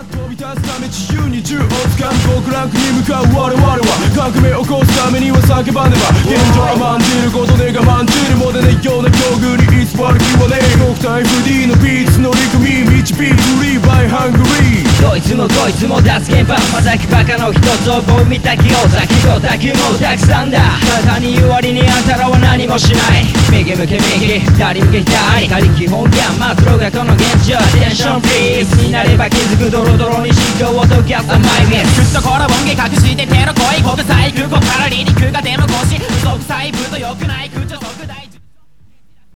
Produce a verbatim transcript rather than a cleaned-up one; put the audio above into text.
飛び立つため自由に銃を掴む極楽に向かう我々は革命を起こすためには叫ばねば現状甘んじることで我慢じるもでないような境遇に偽る気はねえ国体 エフディー のビーツ乗り組み導くリーバイハングリーどいつもこいつも出す鍵盤まさきバカの一つを棒見たきをたきとたきもたくさんだただに言う割にあんたらは何もしない右向け右左向け左他力本願マクロがこの現状テンションフリーズになれば気づくドロドロに心情を溶かすマイミス口ところ音源隠して手の声国際空港から離陸がデモ越し嘘くさいぶと良くない空調特大